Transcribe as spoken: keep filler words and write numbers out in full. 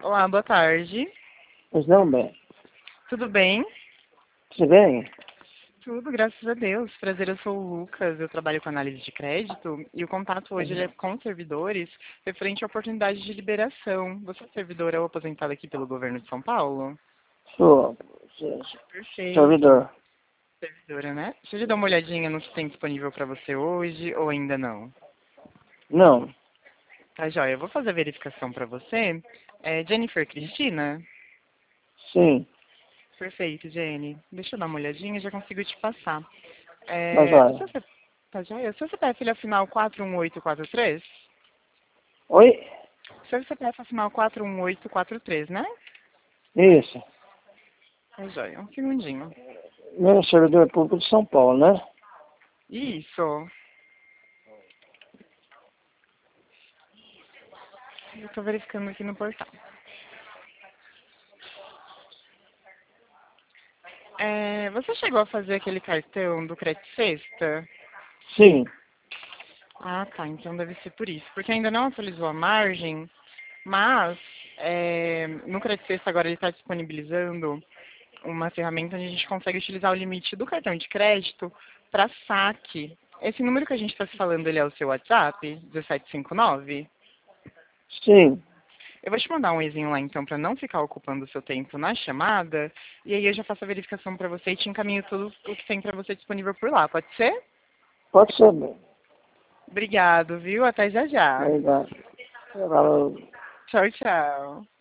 Olá, boa tarde. Pois não, bem. Tudo bem? Tudo bem? Tudo, graças a Deus. Prazer, eu sou o Lucas, eu trabalho com análise de crédito e o contato hoje ele é com servidores referente à oportunidade de liberação. Você é servidora ou aposentada aqui pelo governo de São Paulo? Sou, sou Perfeito. servidor. Servidora, né? Você já deu uma olhadinha no que tem disponível para você hoje ou ainda não? Não, Tá, joia. Eu vou fazer a verificação para você. É Jennifer Cristina? sim, Perfeito, Jenny. Deixa eu dar uma olhadinha, já consigo te passar. mas É, o olha. seu, C- tá joia? O seu C P F ele é final quatro um oito quatro três? Oi? O seu C P F é final quatro um oito quatro três, né? Isso. Tá joia. Um segundinho. Meu servidor público de São Paulo, né? Isso. Eu tô verificando aqui no portal. É, você chegou a fazer aquele cartão do Credit Sexta? Sim, Ah, tá. Então deve ser por isso. Porque ainda não atualizou a margem, mas é, no Credit Sexta agora ele está disponibilizando uma ferramenta onde a gente consegue utilizar o limite do cartão de crédito para saque. Esse número que a gente está se falando, ele é o seu WhatsApp? dezessete cinquenta e nove? sim. Eu vou te mandar um ezinho lá então para não ficar ocupando o seu tempo na chamada. E aí eu já faço a verificação para você e te encaminho tudo o que tem para você disponível por lá. Pode ser? Pode ser, bem. Obrigado, viu? Até já já. Obrigado. Valeu. Tchau, tchau.